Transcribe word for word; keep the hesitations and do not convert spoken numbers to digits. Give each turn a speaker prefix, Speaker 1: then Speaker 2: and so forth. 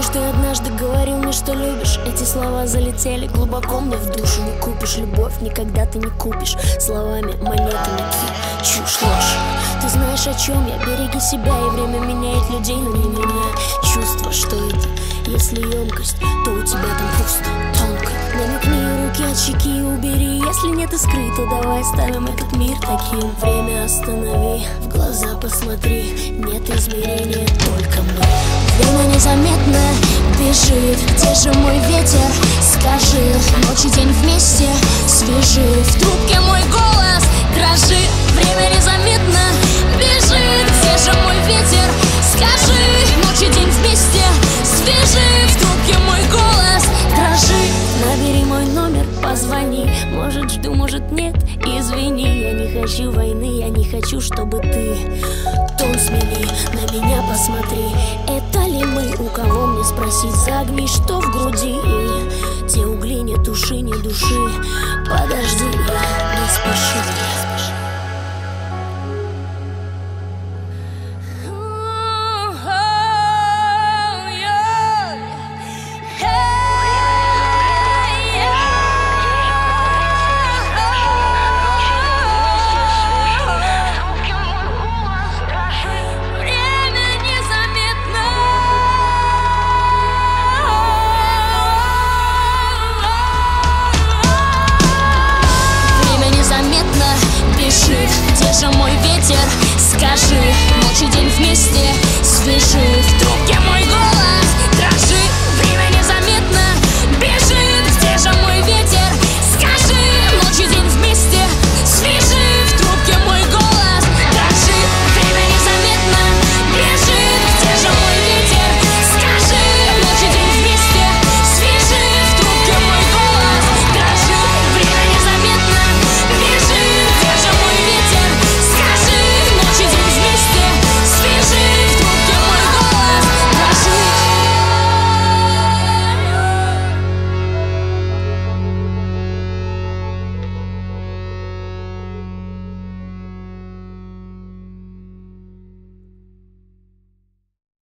Speaker 1: ты однажды говорил мне, что любишь. Эти слова залетели глубоко мне в душу. Не купишь любовь, никогда ты не купишь словами, монетами, чушь, ложь. Ты знаешь, о чем я, береги себя. И время меняет людей, но не меняет чувство. Что это, если емкость, то у тебя там пусто, тонко. Намекни руки от щеки убери. Если нет искры, то давай ставим этот мир таким. Время останови, в глаза посмотри. Нет измерения, только мы. Время незаметно бежит. Где же мой ветер? Скажи, ночь и день вместе свежи. В трубке мой голос дрожит. Время незаметно бежит. Где же мой ветер? Скажи, ночь и день вместе свежи. В трубке мой голос дрожит. Набери мой номер, позвони. Может, жду, может, нет, извини. Я не хочу войны, я не хочу, чтобы ты тон смени. На меня посмотри. Это ли мы? У кого мне спросить? Загни, что в груди? И те угли не туши, не души. Подожди, не спеши.
Speaker 2: Где же мой ветер? Скажи, ночь и день вместе